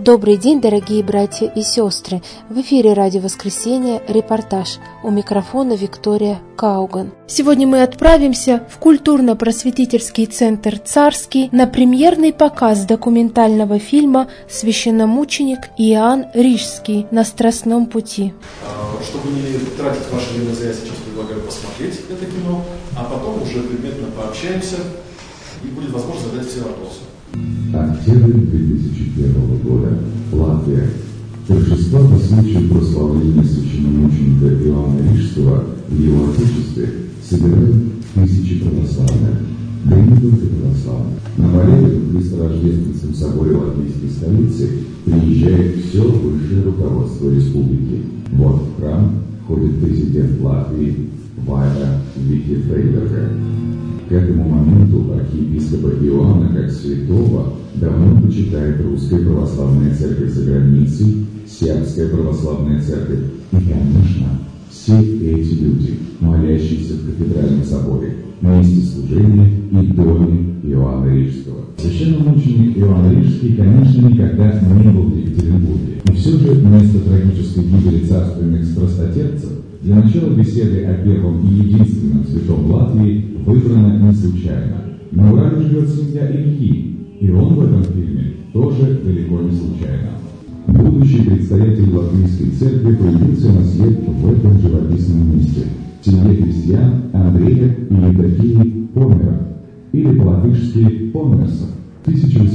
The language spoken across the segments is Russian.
Добрый день, дорогие братья и сестры! В эфире «Радио Воскресенье», репортаж. У микрофона Виктория Кауган. Сегодня мы отправимся в культурно-просветительский центр «Царский» на премьерный показ документального фильма «Священномученик Иоанн Рижский на Страстном пути». Чтобы не тратить ваше время зря, сейчас предлагаю посмотреть это кино, а потом уже предметно пообщаемся и будет возможность задать все вопросы. Октябрь 2001 года. Латвия. Торжества по случаю прославления священномученика Иоанна Рижского в его отечестве собирают тысячи православных, да и не только православных. На молебен в Христорождественском соборе латвийской столицы приезжает все высшее руководство республики. Вот в храм ходит президент Латвии Вайра Вики Фрейберга. К этому моменту архиепископа Иоанна как святого давно почитает Русская Православная Церковь за границей, Сербская Православная Церковь и, конечно, все эти люди, молящиеся в кафедральном соборе, на месте служения и доме Иоанна Рижского. Священномученик Иоанн Рижский, конечно, никогда не был в Екатеринбурге. И все же место трагической гибели царственных страстотерпцев для начала беседы о первом и единственном святом Латвии выбрано не случайно. На Урале живет семья Ильи, и он в этом фильме тоже далеко не случайно. Будущий предстоятель Латвийской церкви появился на свет в этом живописном месте. В семье крестьян Андрея и Евдокии Померов, или по-латышски Померсов. В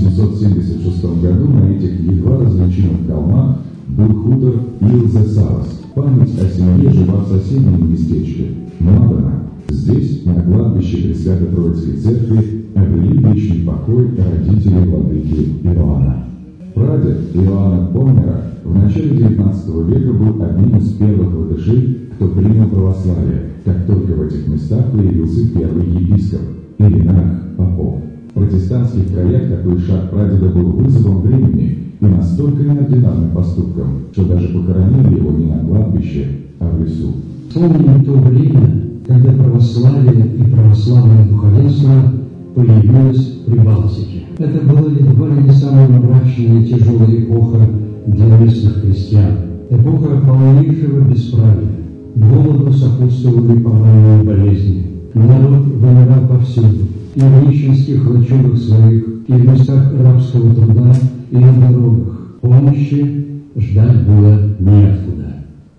1876 году на этих едва различимых холмах был хутор Илзесалас. Память о семье жива в соседнем местечке Младена. Здесь, на кладбище Пресвятой Троицкой Церкви, обрели вечный покой родители владыки Иоанна. Прадед Иоанна Помера в начале XIX века был одним из первых латышей, кто принял православие, как только в этих местах появился первый епископ Иринарх Попов. В протестантских краях такой шаг прадеда был вызовом времени и настолько неординарным поступком, что даже похоронили его не на кладбище, а в лесу. Помним то время, когда православие и православное духовенство появилось в Прибалтике. Это была едва ли не самая мрачная и тяжелая эпоха для местных христиан. Эпоха полнейшего бесправия. Голоду сопутствовали повальные болезни. Народ вымирал повсюду. И в нищенских лачугах своих, и в местах рабского труда, и на дорогах. Помощи ждать было неоткуда.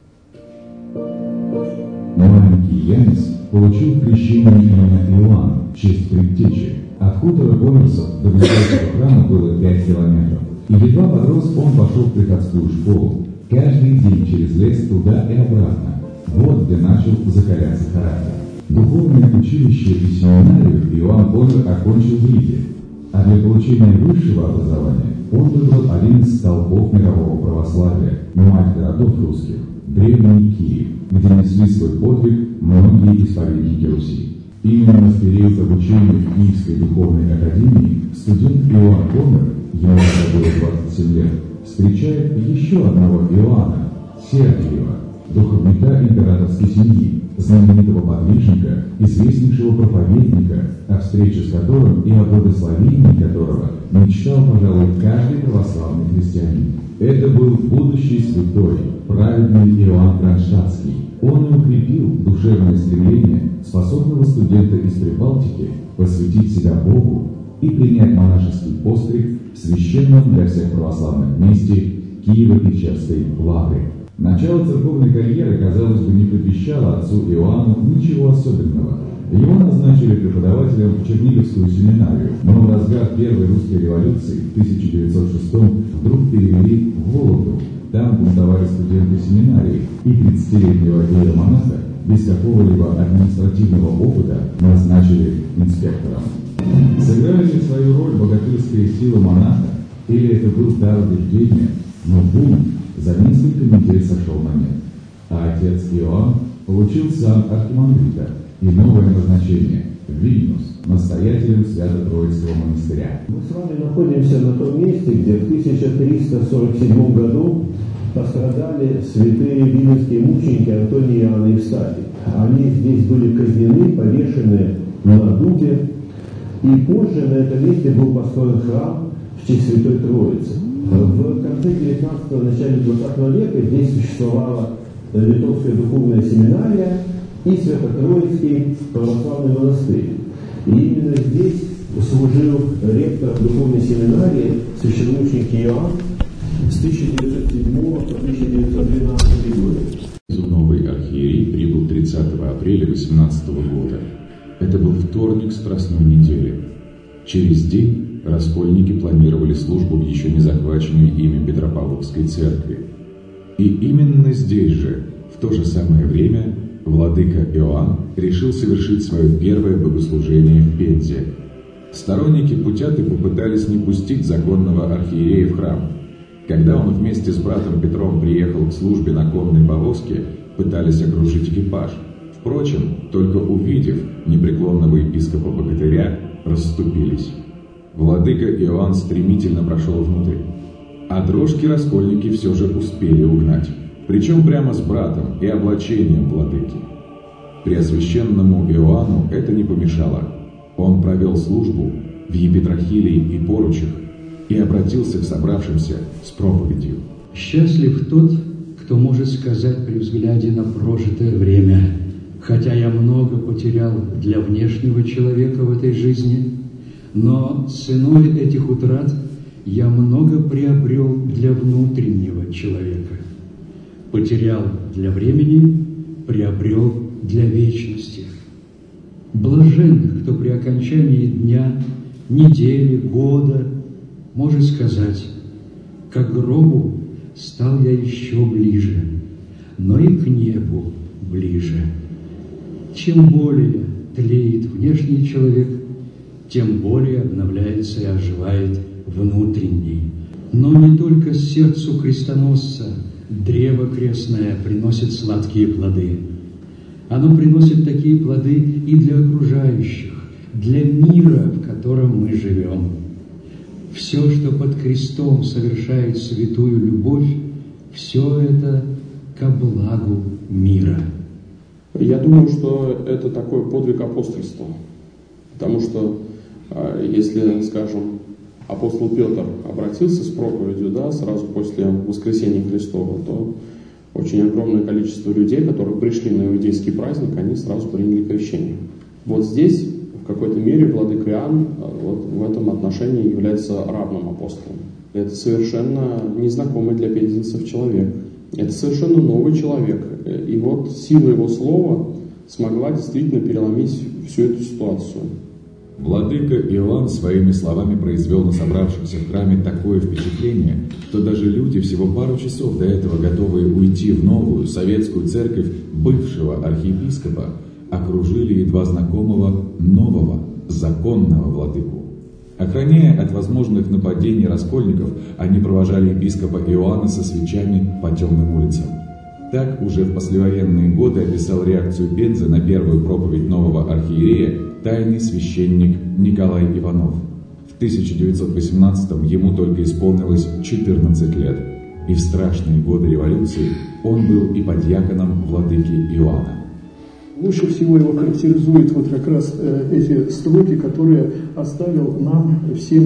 Маленький Янис получил крещение имени Иоанн в честь предтечи. От хутора Померсов до ближайшего храма было 5 километров. И едва подрос, он пошел в приходскую школу. Каждый день через лес туда и обратно. Вот где начал закаляться характер. Духовное училище и семинарию Иоанн Помер окончил в Риге. А для получения высшего образования он выбрал один из столпов мирового православия, мать городов русских, древний Киев, где несли свой подвиг многие исповедники Руси. Именно в период обучения в Киевской духовной академии студент Иоанн Помер, ему было 27 лет, встречает еще одного Иоанна, Сергиева, духовника императорской семьи, знаменитого подвижника, известнейшего проповедника, о встрече с которым и о благословении которого мечтал, пожалуй, каждый православный христианин. Это был будущий святой, праведный Иоанн Кронштадтский. Он и укрепил душевное стремление способного студента из Прибалтики посвятить себя Богу и принять монашеский постриг в священном для всех православных месте Киево-Печерской лавры. Начало церковной карьеры, казалось бы, не предвещало отцу Иоанну ничего особенного. Его назначили преподавателем в Черниговскую семинарию, но в разгар Первой русской революции в 1906 вдруг перевели в Вологду. Там бунтовали студенты семинарии, и 30-летнего иеромонаха без какого-либо административного опыта назначили инспектором. Сыграли ли свою роль богатырская сила монаха, или это был дар убеждения, но бунт за несколько недель сошел на нет. А отец Иоанн получил сан архимандрита и новое назначение – Вильнюс, настоятелем Свято-Троицкого монастыря. Мы с вами находимся на том месте, где в 1347 году пострадали святые вильнюсские мученики Антоний и Иоанн Евстафий. Они здесь были казнены, повешены на дубе, и позже на этом месте был построен храм в честь Святой Троицы. В конце 19-го, начале 20 века здесь существовала Литовская духовная семинария и Свято-Троицкий православный монастырь. И именно здесь служил ректором духовной семинарии священномученик Иоанн с 1907 по 1912 годы. Новый архиерей прибыл 30 апреля 18 года. Это был вторник Страстной недели. Через день раскольники планировали службу в еще не захваченной ими Петропавловской церкви. И именно здесь же, в то же самое время, владыка Иоанн решил совершить свое первое богослужение в Пензе. Сторонники Путяты попытались не пустить законного архиерея в храм. Когда он вместе с братом Петром приехал к службе на конной повозке, пытались окружить экипаж. Впрочем, только увидев непреклонного епископа-богатыря, расступились. Владыка Иоанн стремительно прошел внутрь. А дрожки раскольники все же успели угнать. Причем прямо с братом и облачением владыки. Преосвященному Иоанну это не помешало. Он провел службу в епитрахилии и поручах и обратился к собравшимся с проповедью. «Счастлив тот, кто может сказать при взгляде на прожитое время: хотя я много потерял для внешнего человека в этой жизни, но ценой этих утрат я много приобрел для внутреннего человека. Потерял для времени, приобрел для вечности. Блажен, кто при окончании дня, недели, года может сказать: к гробу стал я еще ближе, но и к небу ближе. Чем более тлеет внешний человек, тем более обновляется и оживает внутренний. Но не только сердцу крестоносца древо крестное приносит сладкие плоды. Оно приносит такие плоды и для окружающих, для мира, в котором мы живем. Все, что под крестом совершает святую любовь, все это ко благу мира. Я думаю, что это такой подвиг апостольства. Потому что, если, скажем, апостол Петр обратился с проповедью, сразу после воскресения Христова, то очень огромное количество людей, которые пришли на иудейский праздник, они сразу приняли крещение. Вот здесь, в какой-то мере, владыка Иоанн в этом отношении является равным апостолом. Это совершенно незнакомый для пензенцев человек. Это совершенно новый человек. И вот сила его слова смогла действительно переломить всю эту ситуацию. Владыка Иоанн своими словами произвел на собравшихся в храме такое впечатление, что даже люди, всего пару часов до этого готовые уйти в новую советскую церковь бывшего архиепископа, окружили едва знакомого нового законного владыку. Охраняя от возможных нападений раскольников, они провожали епископа Иоанна со свечами по темным улицам. Так уже в послевоенные годы описал реакцию Пензы на первую проповедь нового архиерея тайный священник Николай Иванов. В 1918-м ему только исполнилось 14 лет, и в страшные годы революции он был и подьяконом владыки Иоанна. Лучше всего его характеризует вот как раз эти строки, которые оставил нам всем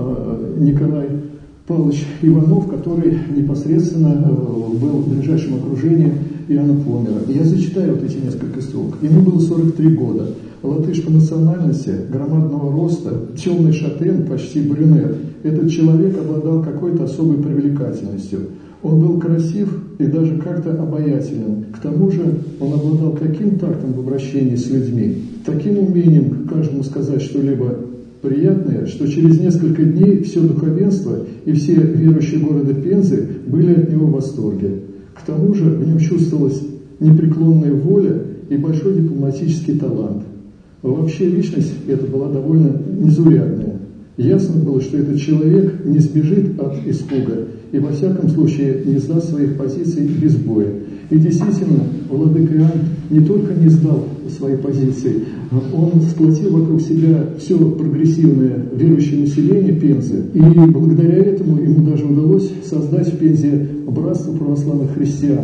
Николай Павлович Иванов, который непосредственно был в ближайшем окружении Иоанна Пломера. Я зачитаю вот эти несколько строк. Ему было 43 года. Латыш по национальности, громадного роста, темный шатен, почти брюнет. Этот человек обладал какой-то особой привлекательностью. Он был красив и даже как-то обаятелен. К тому же он обладал таким тактом в обращении с людьми, таким умением каждому сказать что-либо приятное, что через несколько дней все духовенство и все верующие города Пензы были от него в восторге. К тому же в нем чувствовалась непреклонная воля и большой дипломатический талант. Вообще личность эта была довольно незаурядная. Ясно было, что этот человек не сбежит от испуга и во всяком случае не сдаст своих позиций без боя. И действительно, владыка Иоанн не только не сдал свои позиции, он сплотил вокруг себя все прогрессивное верующее население Пензы. И благодаря этому ему даже удалось создать в Пензе братство православных христиан.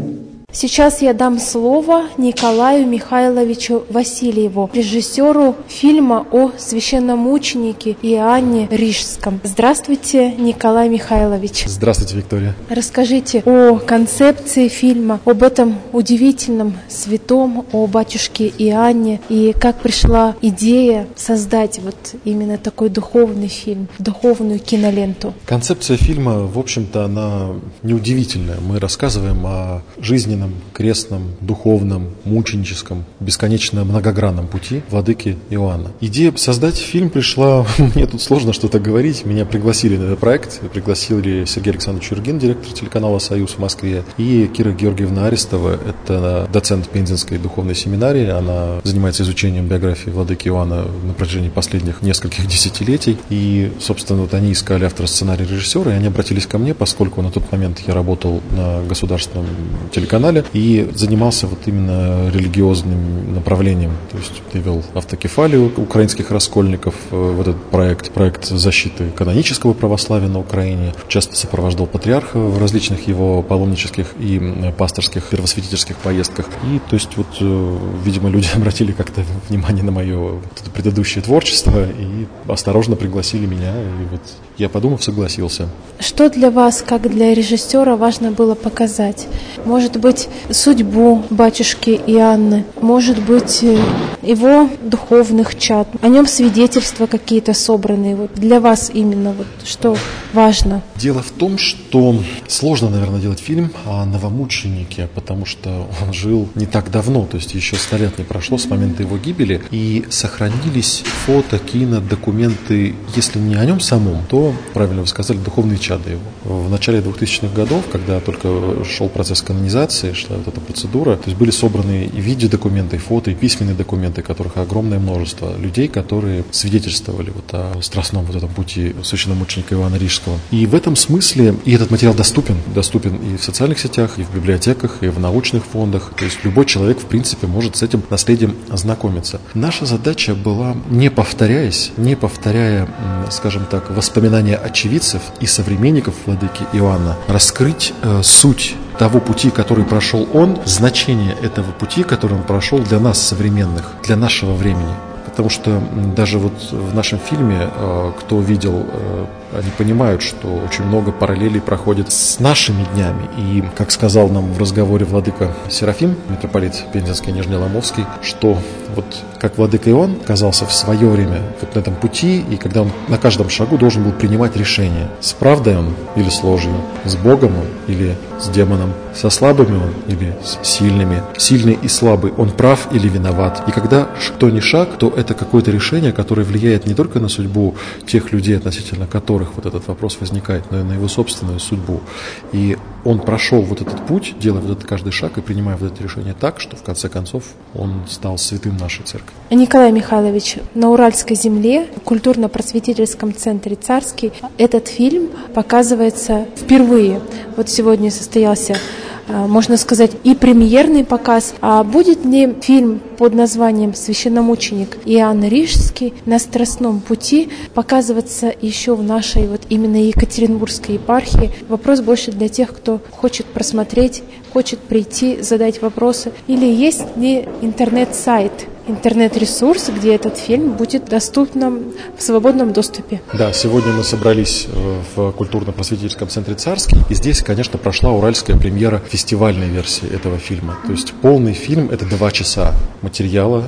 Сейчас я дам слово Николаю Михайловичу Васильеву, режиссеру фильма о священномученике Иоанне Рижском. Здравствуйте, Николай Михайлович. Здравствуйте, Виктория. Расскажите о концепции фильма, об этом удивительном святом, о батюшке Иоанне, и как пришла идея создать вот именно такой духовный фильм, духовную киноленту. Концепция фильма, в общем-то, она неудивительная. Мы рассказываем о жизненном, крестном, духовном, мученическом, бесконечно многогранном пути владыки Иоанна. Идея создать фильм пришла, мне тут сложно что-то говорить, меня пригласили на этот проект, пригласили Сергей Александрович Юргин, директор телеканала «Союз» в Москве, и Кира Георгиевна Арестова, это доцент Пензенской духовной семинарии, она занимается изучением биографии владыки Иоанна на протяжении последних нескольких десятилетий, и, собственно, вот они искали автора сценария, режиссера, и они обратились ко мне, поскольку на тот момент я работал на государственном телеканале и занимался вот именно религиозным направлением, то есть я вел автокефалию украинских раскольников, вот этот проект защиты канонического православия на Украине, часто сопровождал патриарха в различных его паломнических и пасторских первосвятительских поездках, и то есть вот, видимо, люди обратили как-то внимание на мое вот это предыдущее творчество и осторожно пригласили меня, и вот я, подумав, согласился. Что для вас, как для режиссера, важно было показать? Может быть, судьбу батюшки Иоанна, может быть, его духовных чад, о нем свидетельства какие-то собранные. Вот для вас именно вот что важно? Дело в том, что сложно, наверное, делать фильм о новомученике, потому что он жил не так давно, то есть еще 100 лет не прошло с момента его гибели, и сохранились фото, кино, документы, если не о нем самом, то, правильно вы сказали, духовные чады его. В начале 2000-х годов, когда только шел процесс канонизации, шла вот эта процедура, то есть были собраны и видеодокументы, и фото, и письменные документы, которых огромное множество людей, которые свидетельствовали вот о страстном вот этом пути священномученика Иоанна Рижского. И в этом смысле, и этот материал доступен и в социальных сетях, и в библиотеках, и в научных фондах, то есть любой человек, в принципе, может с этим наследием ознакомиться. Наша задача была, не повторяя, скажем так, воспоминания очевидцев и современников владыки Иоанна, раскрыть суть того пути, который прошел он, значение этого пути, который он прошел для нас, современных, для нашего времени. Потому что даже вот в нашем фильме, кто видел, они понимают, что очень много параллелей проходит с нашими днями. И, как сказал нам в разговоре владыка Серафим, митрополит Пензенский и Нижнеломовский, что вот как владыка Иоанн оказался в свое время вот на этом пути, и когда он на каждом шагу должен был принимать решение, с правдой он или с ложью, с Богом он или с демоном, со слабыми он или с сильными, сильный и слабый, он прав или виноват. И когда что ни шаг, то это какое-то решение, которое влияет не только на судьбу тех людей, относительно которых вот этот вопрос возникает, но и на его собственную судьбу. И он прошел вот этот путь, делая вот этот каждый шаг и принимая вот это решение так, что в конце концов он стал святым нашей церкви. Николай Михайлович, на Уральской земле, в культурно-просветительском центре «Царский», этот фильм показывается впервые. Вот сегодня состоялся, можно сказать, и премьерный показ. А будет ли фильм под названием «Священномученик Иоанн Рижский» на Страстном пути показываться еще в нашей вот именно Екатеринбургской епархии? Вопрос больше для тех, кто хочет просмотреть, хочет прийти, задать вопросы. Или есть ли интернет-сайт, интернет-ресурс, где этот фильм будет доступен в свободном доступе? Да, сегодня мы собрались в культурно-просветительском центре «Царский», и здесь, конечно, прошла уральская премьера фестивальной версии этого фильма. То есть полный фильм – это 2 часа материала,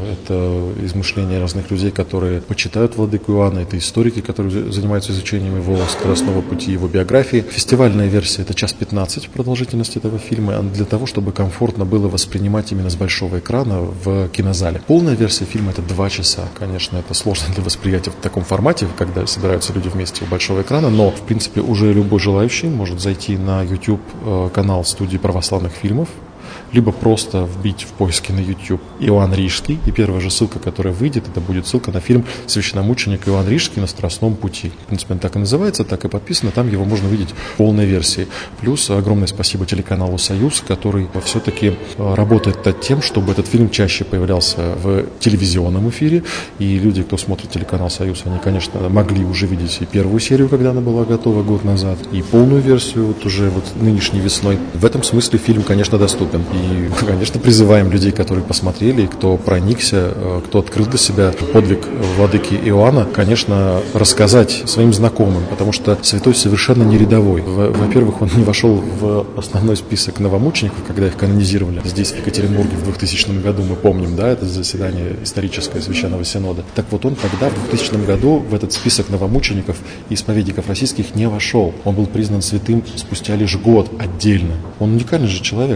это измышления разных людей, которые почитают владыку Иоанна, это историки, которые занимаются изучением его скоростного пути, его биографии. Фестивальная версия – это 1:15 продолжительность этого фильма, для того, чтобы комфортно было воспринимать именно с большого экрана в кинозале. Полная версия фильма – это 2 часа. Конечно, это сложно для восприятия в таком формате, когда собираются люди вместе у большого экрана, но, в принципе, уже любой желающий может зайти на YouTube-канал студии православных фильмов, либо просто вбить в поиске на YouTube Иоанн Рижский, и первая же ссылка, которая выйдет, это будет ссылка на фильм «Священномученик Иоанн Рижский на Страстном пути». В принципе, он так и называется, так и подписано, там его можно увидеть в полной версии. Плюс огромное спасибо телеканалу «Союз», который все-таки работает над тем, чтобы этот фильм чаще появлялся в телевизионном эфире, и люди, кто смотрит телеканал «Союз», они, конечно, могли уже видеть и первую серию, когда она была готова год назад, и полную версию вот уже вот нынешней весной. В этом смысле фильм, конечно, доступен. доступен. И, конечно, призываем людей, которые посмотрели, кто проникся, кто открыл для себя подвиг владыки Иоанна, конечно, рассказать своим знакомым, потому что святой совершенно не рядовой. Во-первых, он не вошел в основной список новомучеников, когда их канонизировали здесь, в Екатеринбурге, в 2000 году, мы помним, да, это заседание историческое Священного Синода. Так вот, он тогда, в 2000 году, в этот список новомучеников и исповедников российских не вошел. Он был признан святым спустя лишь год отдельно. Он уникальный же человек,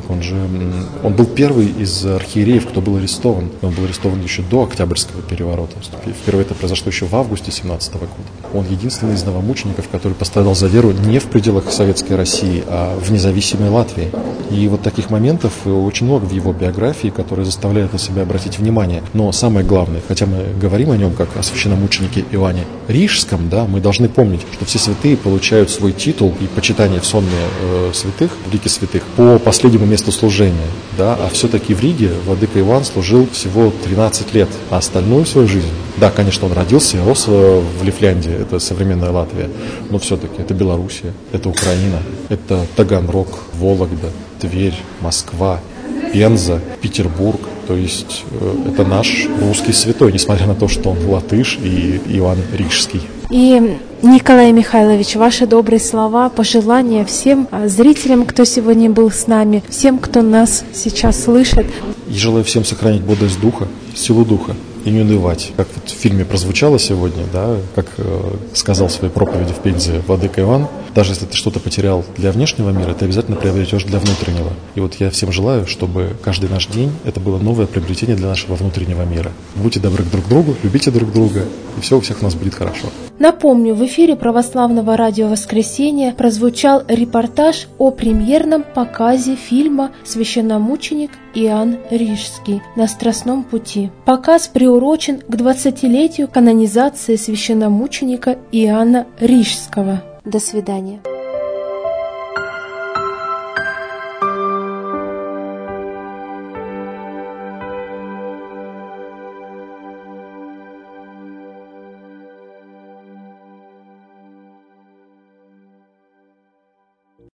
он был первый из архиереев, кто был арестован. Он был арестован еще до Октябрьского переворота. Впервые это произошло еще в августе 17 года. Он единственный из новомучеников, который пострадал за веру не в пределах Советской России, а в независимой Латвии. И вот таких моментов очень много в его биографии, которые заставляют на себя обратить внимание. Но самое главное, хотя мы говорим о нем как о священномученике Иоанне Рижском, да, мы должны помнить, что все святые получают свой титул и почитание в сонме святых, в лике святых, по последнему месту служения. Да, а все-таки в Риге владыка Иоанн служил всего 13 лет, а остальную свою жизнь. Да, конечно, он родился и рос в Лифляндии, это современная Латвия, но все-таки это Белоруссия, это Украина, это Таганрог, Вологда, Тверь, Москва, Пенза, Петербург. То есть это наш русский святой, несмотря на то, что он латыш и Иоанн Рижский. И, Николай Михайлович, ваши добрые слова, пожелания всем зрителям, кто сегодня был с нами, всем, кто нас сейчас слышит. И желаю всем сохранить бодрость духа, силу духа и не унывать. Как вот в фильме прозвучало сегодня, да, как сказал в своей проповеди в Пензе владыка Иоанн, даже если ты что-то потерял для внешнего мира, ты обязательно приобретешь для внутреннего. И вот я всем желаю, чтобы каждый наш день это было новое приобретение для нашего внутреннего мира. Будьте добры друг к другу, любите друг друга, и все у всех у нас будет хорошо. Напомню, в эфире православного радио «Воскресенье» прозвучал репортаж о премьерном показе фильма «Священномученик Иоанн Рижский. На Страстном пути». Показ приурочен к 20-летию канонизации священномученика Иоанна Рижского. До свидания.